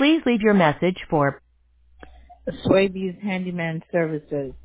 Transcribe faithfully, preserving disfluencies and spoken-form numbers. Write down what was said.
Please leave your message for Swaby's Handyman Services.